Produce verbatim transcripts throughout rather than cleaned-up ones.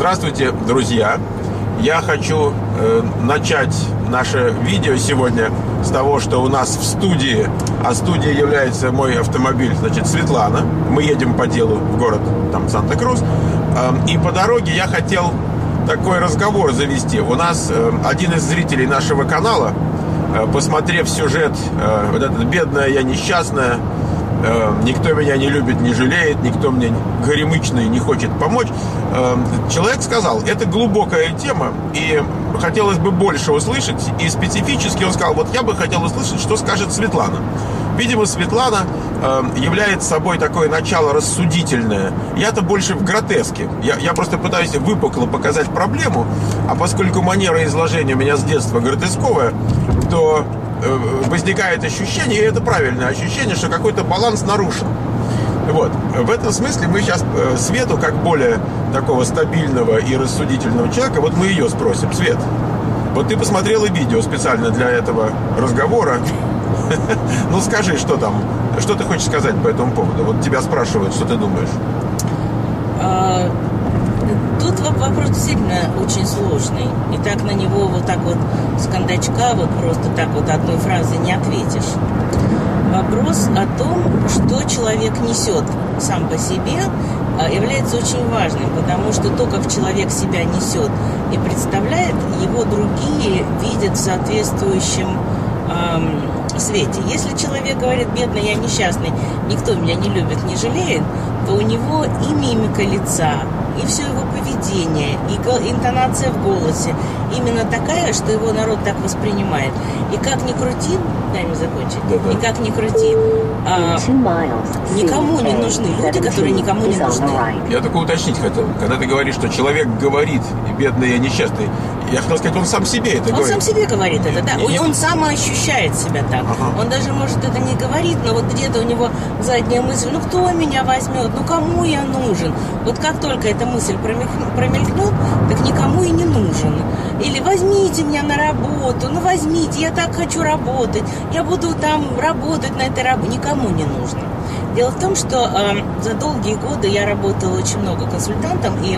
Здравствуйте, друзья! Я хочу э, начать наше видео сегодня с того, что у нас в студии, а студией является мой автомобиль, значит, Светлана. Мы едем по делу в город там Санта-Крус. Э, и по дороге я хотел такой разговор завести. У нас э, один из зрителей нашего канала, э, посмотрев сюжет э, вот это «Бедная я несчастная», «Никто меня не любит, не жалеет, никто мне горемычный не хочет помочь», человек сказал, это глубокая тема, и хотелось бы больше услышать, и специфически он сказал, вот я бы хотел услышать, что скажет Светлана. Видимо, Светлана является собой такое начало рассудительное. Я-то больше в гротеске. Я, я просто пытаюсь выпукло показать проблему, а поскольку манера изложения у меня с детства гротесковая, то возникает ощущение, и это правильное ощущение, что какой-то баланс нарушен. Вот. В этом смысле мы сейчас Свету, как более такого стабильного и рассудительного человека, вот мы ее спросим. Свет, вот ты посмотрела видео специально для этого разговора. Ну скажи, что там, что ты хочешь сказать по этому поводу? Вот тебя спрашивают, что ты думаешь? Тут вопрос действительно очень сложный. И так на него вот так вот с кондачка вот просто так вот одной фразой не ответишь. Вопрос о том, что человек несет сам по себе, является очень важным, потому что то, как человек себя несет и представляет, его другие видят в соответствующем эм, свете. Если человек говорит: бедный, я несчастный, никто меня не любит, не жалеет, то у него и мимика лица, и все его поведение, и интонация в голосе именно такая, что его народ так воспринимает. И как ни крути, дай мне закончить, Да-да. и как ни крути, а, никому не нужны люди, которые никому не нужны. Я только уточнить хотел. Когда ты говоришь, что человек говорит, бедный я несчастный, я хотел сказать, он сам себе это он говорит. Он сам себе говорит это, да. И, он, он сам ощущает себя так. Ага. Он даже, может, это не говорит, но вот где-то у него задняя мысль: ну кто меня возьмет, ну кому я нужен? Вот как только эта мысль промелькнет, так никому и не нужен. Или возьмите меня на работу, ну возьмите, я так хочу работать, я буду там работать на этой работе. Никому не нужно. Дело в том, что э, за долгие годы я работала очень много консультантом, и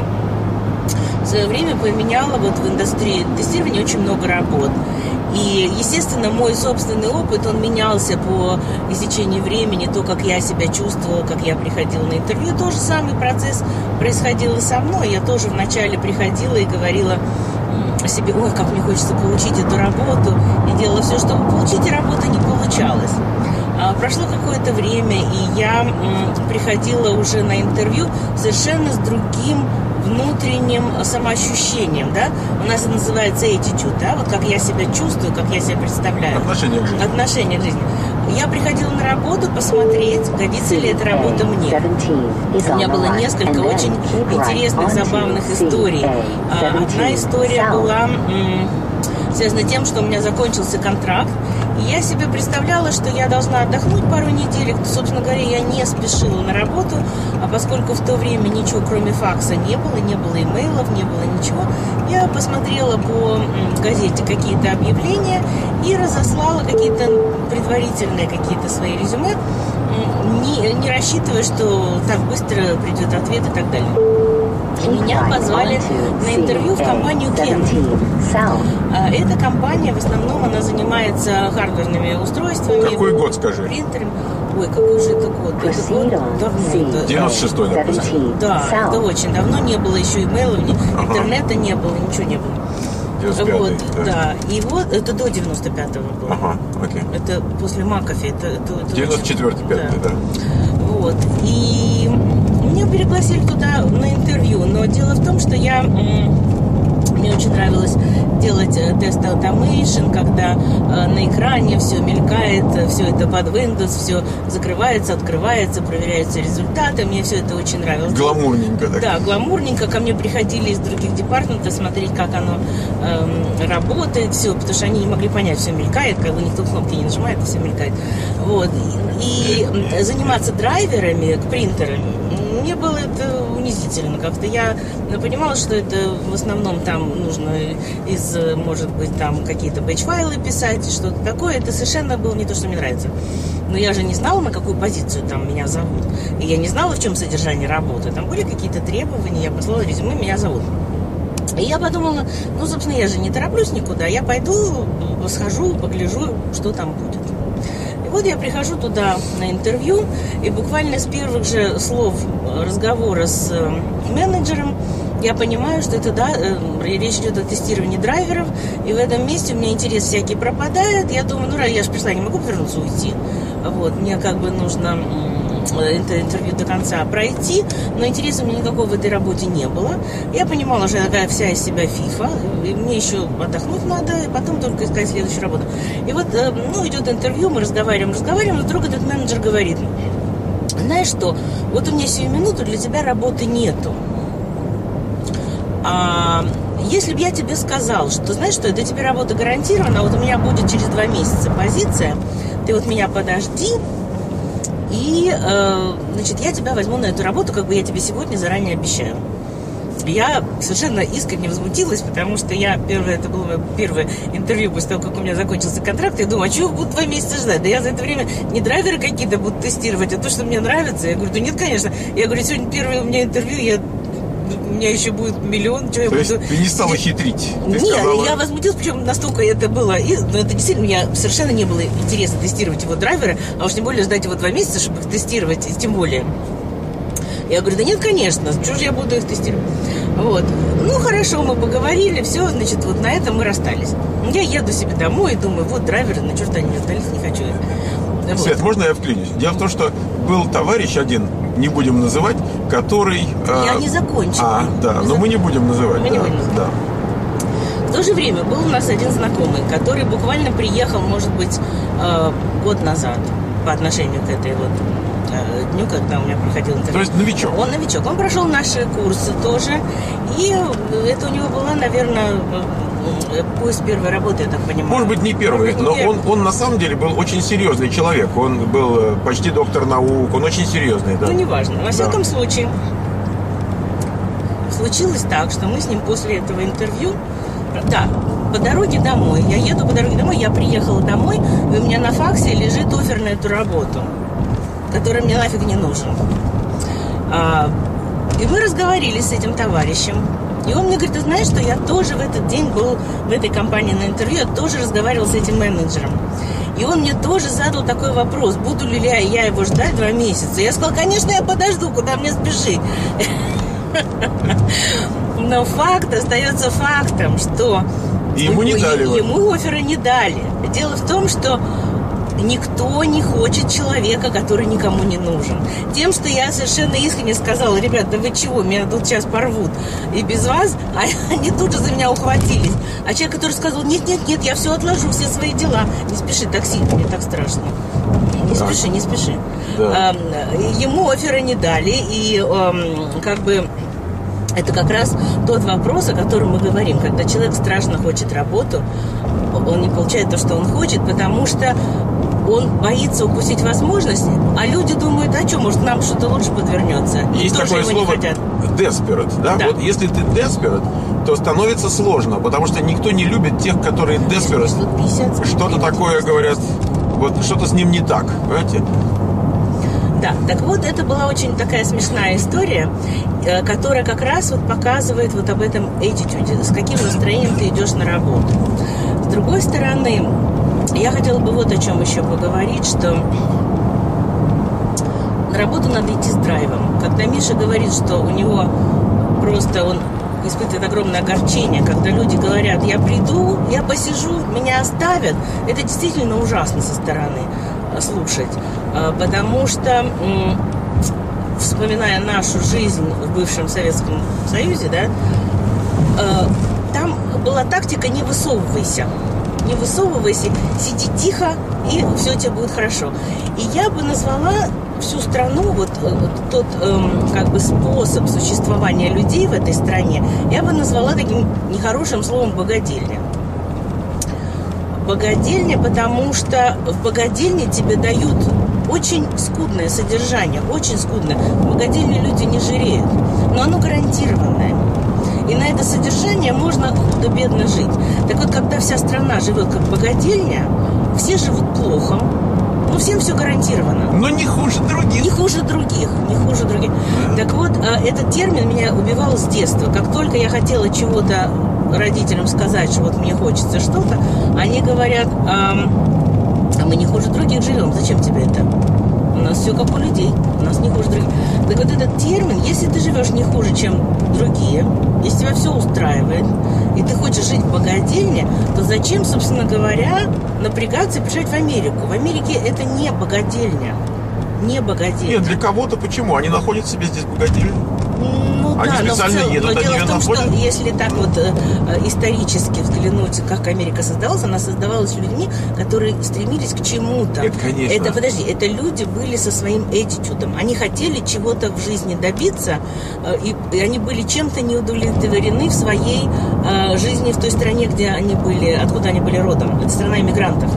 в свое время поменяла вот в индустрии тестирования очень много работ. И, естественно, мой собственный опыт, он менялся по истечении времени, то, как я себя чувствовала, как я приходила на интервью. Тот же самый процесс происходил и со мной. Я тоже вначале приходила и говорила себе: ой, как мне хочется получить эту работу. И делала все, чтобы получить, и работа не получалась. А прошло какое-то время, и я м, приходила уже на интервью совершенно с другим внутренним самоощущением, да, у нас это называется attitude, да, вот как я себя чувствую, как я себя представляю. Отношение к жизни. Отношение к жизни. Я приходила на работу посмотреть, годится ли эта работа мне. У меня было несколько очень интересных, забавных историй. Одна история была м- связана с тем, что у меня закончился контракт, и я себе представляла, что я должна отдохнуть пару недель. Собственно говоря, я не спешила на работу, а поскольку в то время ничего кроме факса не было, не было имейлов, не было ничего, я посмотрела по газете какие-то объявления и разослала какие-то предварительные какие-то свои резюме, не, не рассчитывая, что так быстро придет ответ и так далее. И меня позвали на интервью в компанию Ken. Эта компания, в основном, она занимается хардверными устройствами. Какой год, скажи? Принтерами. Ой, какой же это год? Это год давно. девяносто шестой, допустим. Да, это очень давно. Не было еще имейлов, ага. интернета не было, ничего не было. девяносто пятый, Вот, да. да. И вот, это до девяносто пятого было. Ага, окей. Это после Макафи. Это, это, это девяносто четвёртый, пятый, да. да. Вот. И меня пригласили туда на интервью, но дело в том, что я... Мне очень нравилось делать тест automation, когда э, на экране все мелькает, все это под Windows, все закрывается, открывается, проверяются результаты. Мне все это очень нравилось. Гламурненько так. Да, гламурненько. Ко мне приходили из других департаментов смотреть, как оно э, работает, все, потому что они не могли понять, все мелькает, как бы никто кнопки не нажимает, и все мелькает. Вот. И, и заниматься драйверами к принтерам, мне было это унизительно как-то. Я понимала, что это в основном там нужно из, может быть, там какие-то бэч-файлы писать, что-то такое. Это совершенно было не то, что мне нравится. Но я же не знала, на какую позицию там меня зовут. И я не знала, в чем содержание работы. Там были какие-то требования, я послала резюме, меня зовут. И я подумала, ну, собственно, я же не тороплюсь никуда, я пойду, схожу, погляжу, что там будет. И вот я прихожу туда на интервью, и буквально с первых же слов разговора с менеджером я понимаю, что это, да, речь идет о тестировании драйверов, и в этом месте у меня интерес всякий пропадает. Я думаю, ну, я же пришла, не могу повернуться, уйти. Вот, мне как бы нужно это интервью до конца пройти, но интереса у меня никакого в этой работе не было. Я понимала, что я такая вся из себя фифа, и мне еще отдохнуть надо, и потом только искать следующую работу. И вот, ну, идет интервью, мы разговариваем, разговариваем, и вдруг этот менеджер говорит: знаешь что, вот у меня сию минуту для тебя работы нету. А если бы я тебе сказал, что, знаешь что, это тебе работа гарантирована, вот у меня будет через два месяца позиция, ты вот меня подожди, и, э, значит, я тебя возьму на эту работу, как бы я тебе сегодня заранее обещаю. Я совершенно искренне возмутилась, потому что я первое, это было мое первое интервью после того, как у меня закончился контракт. Я думаю, а чего будут два месяца ждать? Да я за это время не драйверы какие-то буду тестировать, а то, что мне нравится. Я говорю, да нет, конечно. Я говорю, сегодня первое у меня интервью, я... у меня еще будет миллион, что я то буду... есть ты не стала хитрить? Ты Нет, сказала... я возмутилась, причем настолько это было... И, ну, это действительно, мне совершенно не было интересно тестировать его драйвера, а уж тем более ждать его два месяца, чтобы их тестировать, тем более. Я говорю, да нет, конечно, чего же я буду их тестировать? Вот. Ну, хорошо, мы поговорили, все, значит, вот на этом мы расстались. Я еду себе домой и думаю, вот драйверы, на черт они остались, не хочу их. Вот. Свет, можно я вклинюсь? Дело в том, что был товарищ один, не будем называть, который... Я э... не закончила. А, да, не но зак... мы не будем называть. Мы да, не будем называть. Да. В то же время был у нас один знакомый, который буквально приехал, может быть, э, год назад по отношению к этой вот э, дню, когда у меня проходил интервью. То есть новичок? Он новичок. Он прошел наши курсы тоже. И это у него была, наверное, поиск первой работы, я так понимаю. Может быть, не первый, быть, не но первый. Он, он на самом деле был очень серьезный человек. Он был почти доктор наук, он очень серьезный. Да. Ну, неважно. Во всяком да. случае, случилось так, что мы с ним после этого интервью... Да, по дороге домой. Я еду по дороге домой, я приехала домой, и у меня на факсе лежит оффер на эту работу, который мне нафиг не нужен. А, и мы разговаривали с этим товарищем. И он мне говорит, ты знаешь, что я тоже в этот день был в этой компании на интервью, я тоже разговаривал с этим менеджером. И он мне тоже задал такой вопрос, буду ли я его ждать два месяца. Я сказала, конечно, я подожду, куда мне спешить. Но факт остается фактом, что ему не дали. Ему оффера не дали. Дело в том, что никто не хочет человека, который никому не нужен. Тем, что я совершенно искренне сказала, ребят, да вы чего, меня тут сейчас порвут. И без вас, а они тут же за меня ухватились. А человек, который сказал, нет-нет-нет, я все отложу, все свои дела. Не спеши, такси, мне так страшно. Не да. спеши, не спеши. Да. Ему оффера не дали, и как бы... Это как раз тот вопрос, о котором мы говорим. Когда человек страшно хочет работу, он не получает то, что он хочет, потому что он боится упустить возможность, а люди думают, а что, может, нам что-то лучше подвернется. И есть такое слово desperate, да? да? Вот если ты desperate, то становится сложно, потому что никто не любит тех, которые desperate. Что-то такое говорят, вот что-то с ним не так, понимаете? Да, так вот, это была очень такая смешная история, которая как раз вот показывает вот об этом attitude, с каким настроением ты идешь на работу. С другой стороны, я хотела бы вот о чем еще поговорить, что на работу надо идти с драйвом. Когда Миша говорит, что у него просто он испытывает огромное огорчение, когда люди говорят, я приду, я посижу, меня оставят, это действительно ужасно со стороны слушать, потому что, вспоминая нашу жизнь в бывшем Советском Союзе, да, там была тактика «не высовывайся», не высовывайся, сиди тихо, и все у тебя будет хорошо. И я бы назвала всю страну, вот, вот тот эм, как бы способ существования людей в этой стране, я бы назвала таким нехорошим словом «богадельня». Богадельня, потому что в богадельне тебе дают очень скудное содержание, очень скудное. В богадельне люди не жиреют, но оно гарантированное. И на это содержание можно худо-бедно жить. Так вот, когда вся страна живет как богадельня, все живут плохо, Ну, всем все гарантировано. Но не хуже других. Не хуже других, не хуже других. Да. Так вот, этот термин меня убивал с детства. Как только я хотела чего-то родителям сказать, что вот мне хочется что-то, они говорят, а, а мы не хуже других живем, зачем тебе это? У нас все как у людей, у нас не хуже других. Так вот этот термин, если ты живешь не хуже, чем другие, если тебя все устраивает, и ты хочешь жить в богадельне, то зачем, собственно говоря, напрягаться и приезжать в Америку? В Америке это не богадельня. Не богадельня. Нет, для кого-то почему? Они находят себе здесь богадельню. Ну, они да, специально но в целом, едут, но они дело в том, находят. что если так вот э, исторически взглянуть, как Америка создавалась, она создавалась людьми, которые стремились к чему-то. Это, конечно. Это, подожди, это люди были со своим attitude. Они хотели чего-то в жизни добиться, э, и, и они были чем-то неудовлетворены в своей э, жизни в той стране, где они были, откуда они были родом. Это страна иммигрантов.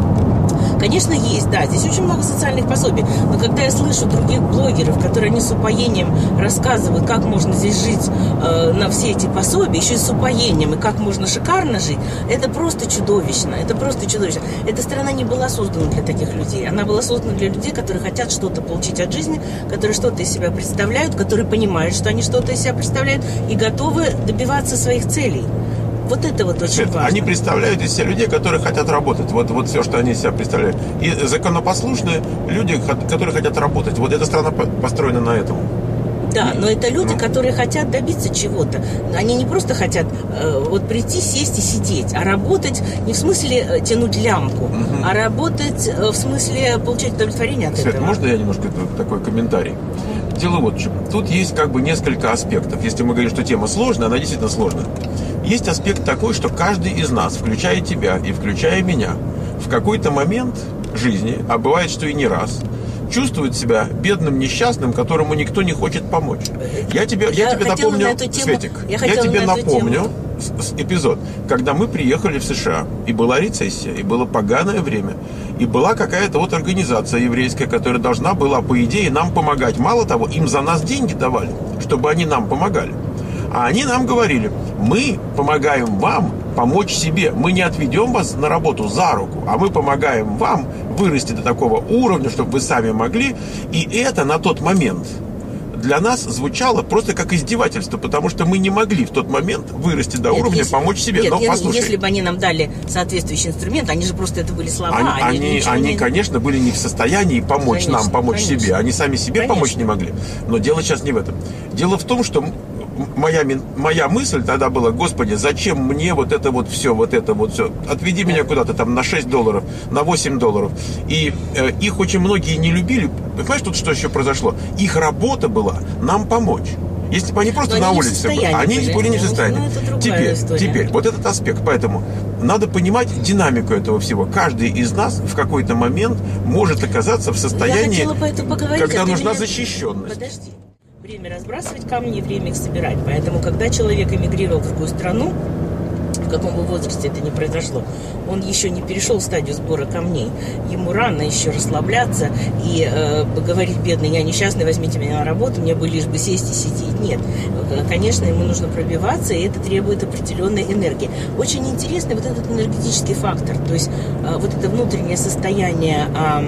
Конечно, есть, да, здесь очень много социальных пособий, но когда я слышу других блогеров, которые они с упоением рассказывают, как можно здесь жить э, на все эти пособия, еще и с упоением, и как можно шикарно жить, это просто чудовищно, это просто чудовищно. Эта страна не была создана для таких людей, она была создана для людей, которые хотят что-то получить от жизни, которые что-то из себя представляют, которые понимают, что они что-то из себя представляют и готовы добиваться своих целей. Вот это вот очень важно. Они представляют из себя людей, которые хотят работать. Вот, вот все, что они из себя представляют. И законопослушные люди, которые хотят работать. Вот эта страна построена на этом. Да, но это люди, ну. которые хотят добиться чего-то. Они не просто хотят э, вот прийти, сесть и сидеть, а работать не в смысле э, тянуть лямку, угу. а работать э, в смысле получать удовлетворение от Свет, этого. Можно я немножко такой комментарий? Дело вот в чем. Тут есть как бы несколько аспектов. Если мы говорим, что тема сложная, она действительно сложная. Есть аспект такой, что каждый из нас, включая тебя и включая меня, в какой-то момент жизни, а бывает, что и не раз, чувствует себя бедным, несчастным, которому никто не хочет помочь. Я тебе, я я тебе напомню, на тему, Светик, я, я тебе на напомню с, с эпизод, когда мы приехали в США, и была рецессия, и было поганое время, и была какая-то вот организация еврейская, которая должна была, по идее, нам помогать. Мало того, им за нас деньги давали, чтобы они нам помогали. А они нам говорили, мы помогаем вам помочь себе. Мы не отведем вас на работу за руку, а мы помогаем вам вырасти до такого уровня, чтобы вы сами могли. И это на тот момент для нас звучало просто как издевательство, потому что мы не могли в тот момент вырасти до нет, уровня, если, помочь себе. Нет, Но послушай, если бы они нам дали соответствующий инструмент, они же просто это были слова. Они, они, они, они не... конечно, были не в состоянии помочь конечно, нам, помочь конечно. себе. Они сами себе конечно. помочь не могли. Но дело сейчас не в этом. Дело в том, что Моя, моя мысль тогда была, господи, зачем мне вот это вот все, вот это вот все. Отведи меня куда-то там на шесть долларов, на восемь долларов. И э, их очень многие не любили. Понимаешь, тут что еще произошло? Их работа была нам помочь. Если бы они просто на улице были, они были, были не в состоянии. Теперь, теперь, вот этот аспект. Поэтому надо понимать динамику этого всего. Каждый из нас в какой-то момент может оказаться в состоянии, когда нужна меня... защищенность. Подожди. Время разбрасывать камни и время их собирать. Поэтому, когда человек эмигрировал в другую страну, в каком бы возрасте это ни произошло, он еще не перешел в стадию сбора камней. Ему рано еще расслабляться и э, говорить, бедный, я несчастный, возьмите меня на работу, мне бы лишь бы сесть и сидеть. Нет. Конечно, ему нужно пробиваться, и это требует определенной энергии. Очень интересный вот этот энергетический фактор. То есть э, вот это внутреннее состояние... Э,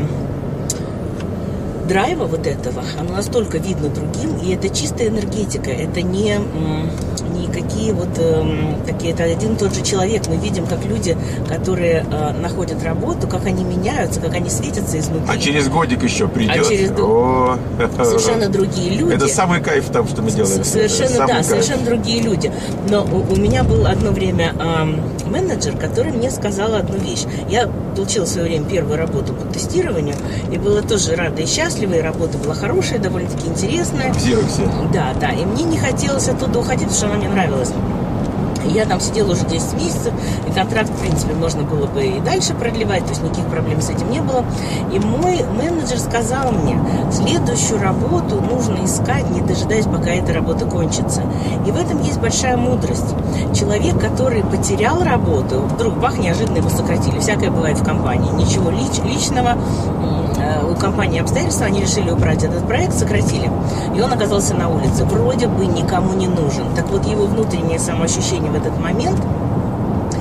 драйва вот этого, оно настолько видно другим, и это чистая энергетика, это не, не какие вот э, такие, это один и тот же человек. Мы видим, как люди, которые э, находят работу, как они меняются, как они светятся изнутри. А через годик еще придет. А через... О, совершенно другие люди. Это самый кайф в том, что мы делаем. Совершенно, да, кайф. Совершенно другие люди. Но у, у меня был одно время э, менеджер, который мне сказал одну вещь. Я получила в свое время первую работу по тестированию, и была тоже рада и счастлива, и работа была хорошая, довольно-таки интересная. В Xerox. Да, да, и мне не хотелось оттуда уходить, потому что она мне нравилась. Я там сидела уже десять месяцев, и контракт, в принципе, можно было бы и дальше продлевать, то есть никаких проблем с этим не было. И мой менеджер сказал мне, следующую работу нужно искать, не дожидаясь, пока эта работа кончится. И в этом есть большая мудрость. Человек, который потерял работу, вдруг бах, неожиданно его сократили. Всякое бывает в компании. Ничего лич, личного. У компании обстоятельства, они решили убрать этот проект, сократили. И он оказался на улице. Вроде бы никому не нужен. Так вот, его внутреннее самоощущение в этот момент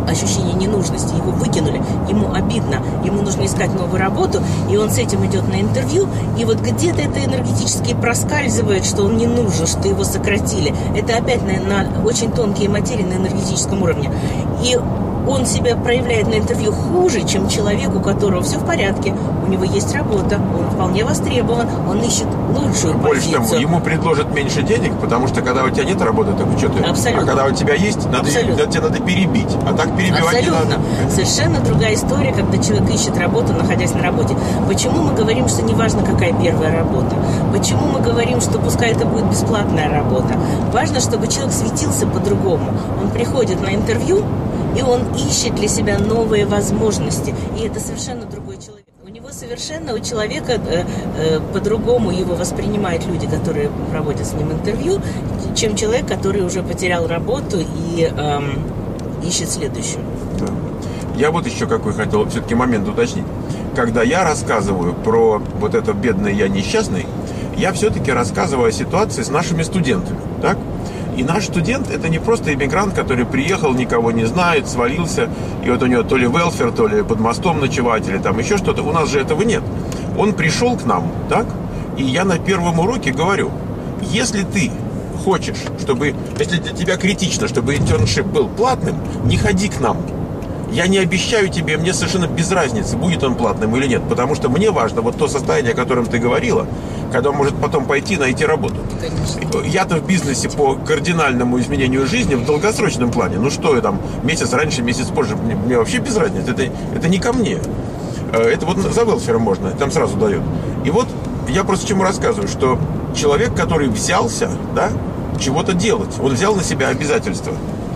ощущение ненужности, его выкинули, ему обидно, ему нужно искать новую работу, и он с этим идет на интервью, и вот где-то это энергетически проскальзывает, что он не нужен, что его сократили. Это опять на, на очень тонкие материи на энергетическом уровне. И он себя проявляет на интервью хуже, чем человек, у которого все в порядке, у него есть работа, он вполне востребован, он ищет лучшую Больше позицию. того, ему предложат меньше денег, потому что когда у тебя нет работы, так что ты? Абсолютно. А когда у тебя есть, надо, тебе надо перебить, а так перебивать Абсолютно. не надо. Совершенно другая история, когда человек ищет работу, находясь на работе. Почему мы говорим, что не важно, какая первая работа? Почему мы говорим, что пускай это будет бесплатная работа? Важно, чтобы человек светился по-другому. Он приходит на интервью, и он ищет для себя новые возможности. И это совершенно другой человек. У него совершенно, у человека э, э, по-другому его воспринимают люди, которые проводят с ним интервью, чем человек, который уже потерял работу и э, ищет следующую. Да. Я вот еще какой хотел все-таки момент уточнить. Когда я рассказываю про вот это бедный я несчастный, я все-таки рассказываю о ситуации с нашими студентами. Так? И наш студент – это не просто иммигрант, который приехал, никого не знает, свалился, и вот у него то ли велфер, то ли под мостом ночевать, или там еще что-то. У нас же этого нет. Он пришел к нам, так? И я на первом уроке говорю, если ты хочешь, чтобы, если для тебя критично, чтобы интерншип был платным, не ходи к нам. Я не обещаю тебе, мне совершенно без разницы, будет он платным или нет, потому что мне важно вот то состояние, о котором ты говорила, когда он может потом пойти и найти работу. Конечно. Я-то в бизнесе по кардинальному изменению жизни в долгосрочном плане. Ну что я там, месяц раньше, месяц позже, мне, мне вообще без разницы, это, это не ко мне. Это вот за велфером можно, там сразу дают. И вот я просто чему рассказываю, что человек, который взялся, да, чего-то делать, он взял на себя обязательства.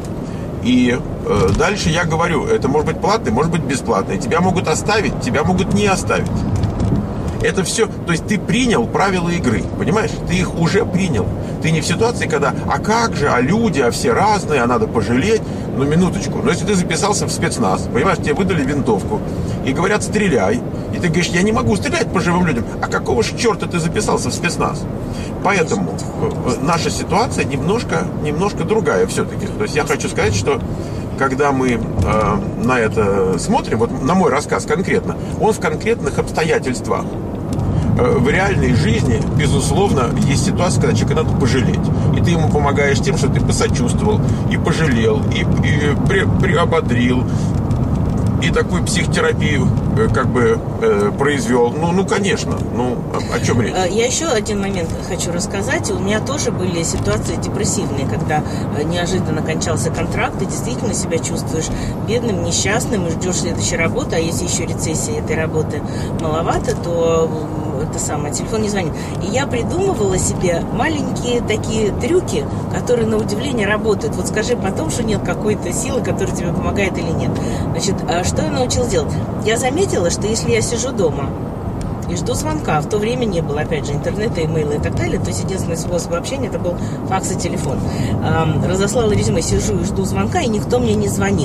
И э, дальше я говорю, это может быть платный, может быть бесплатный. Тебя могут оставить, тебя могут не оставить. Это все, то есть ты принял правила игры, понимаешь? Ты их уже принял. Ты не в ситуации, когда, а как же, а люди, а все разные, а надо пожалеть. Ну, минуточку. Но если ты записался в спецназ, понимаешь, тебе выдали винтовку и говорят, стреляй. И ты говоришь, я не могу стрелять по живым людям. А какого ж черта ты записался в спецназ? Поэтому наша ситуация немножко, немножко другая все-таки. То есть я хочу сказать, что когда мы э, на это смотрим, вот на мой рассказ конкретно, он в конкретных обстоятельствах. Э, в реальной жизни, безусловно, есть ситуация, когда человека надо пожалеть. И ты ему помогаешь тем, что ты посочувствовал, и пожалел, и, и при, приободрил, и такую психотерапию э, как бы э, произвел. Ну, ну, конечно. Ну, о, о чем речь? Я еще один момент хочу рассказать. У меня тоже были ситуации депрессивные, когда неожиданно кончался контракт, и действительно себя чувствуешь бедным, несчастным, и ждешь следующей работы, а если еще рецессия этой работы маловато, то это самое, телефон не звонит. И я придумывала себе маленькие такие трюки, которые на удивление работают. Вот скажи потом, что нет какой-то силы, которая тебе помогает или нет. Значит, что я научилась делать? Я заметила, что если я сижу дома и жду звонка, в то время не было, опять же, интернета, имейла и так далее, то есть единственный способ общения это был факс и телефон. Разослала резюме, сижу и жду звонка, и никто мне не звонит.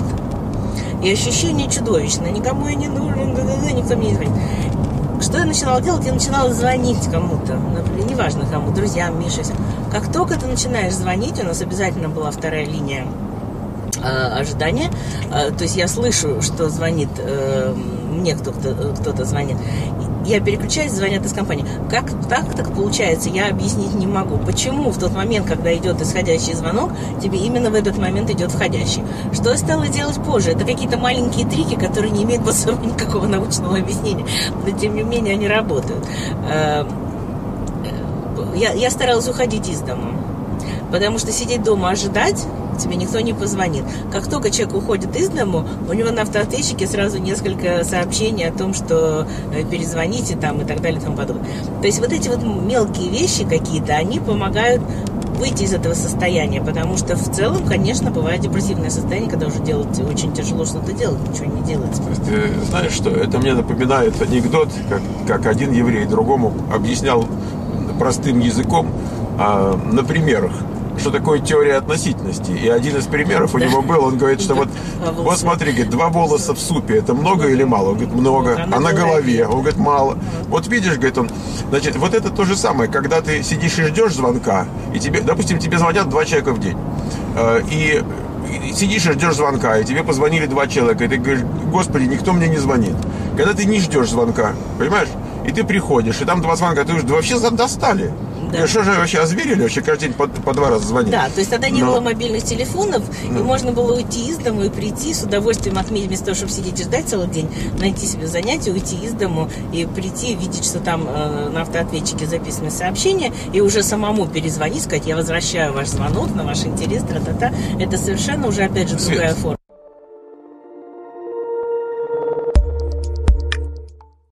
И ощущение чудовищное. Никому я не нужен, никто мне не звонит. Что я начинала делать? Я начинала звонить кому-то, например, неважно кому, друзьям, Мише. Как только ты начинаешь звонить, у нас обязательно была вторая линия э, ожидания, э, то есть я слышу, что звонит, э, мне кто-то, кто-то звонит, я переключаюсь, звонят из компании. Как так, так получается, я объяснить не могу. Почему в тот момент, когда идет исходящий звонок, тебе именно в этот момент идет входящий? Что я стала делать позже? Это какие-то маленькие трики, которые не имеют под собой никакого научного объяснения, но тем не менее они работают. Я, я старалась уходить из дома, потому что сидеть дома ожидать, тебе никто не позвонит. Как только человек уходит из дому, у него на автоответчике сразу несколько сообщений о том, что перезвоните там и так далее и тому подобное. То есть вот эти вот мелкие вещи какие-то, они помогают выйти из этого состояния, потому что в целом, конечно, бывает депрессивное состояние, когда уже делать очень тяжело что-то делать, ничего не делать. Ты знаешь что, это мне напоминает анекдот, как, как один еврей другому объяснял простым языком а, на примерах, что такое теория относительности. И один из примеров у него был, он говорит, что вот, вот смотри, говорит, два волоса в супе, это много или мало? Он говорит, много. А на голове? Он говорит, мало. Вот видишь, говорит он, значит, вот это то же самое, когда ты сидишь и ждешь звонка, и тебе, допустим, тебе звонят два человека в день, и сидишь и ждешь звонка, и тебе позвонили два человека, и ты говоришь: господи, никто мне не звонит. Когда ты не ждешь звонка, понимаешь? И ты приходишь, и там два звонка, ты уже вообще достали. Да. Что же вообще озверили? Вообще каждый день по, по два раза звонить. Да, то есть тогда не Но... было мобильных телефонов, ну. И можно было уйти из дома и прийти с удовольствием отметить, вместо того, чтобы сидеть и ждать целый день, найти себе занятие, уйти из дома и прийти, видеть, что там э, на автоответчике записаны сообщения, и уже самому перезвонить, сказать: я возвращаю ваш звонок на ваш интерес, тра-та-та. Это совершенно уже, опять же, другая Свет, форма.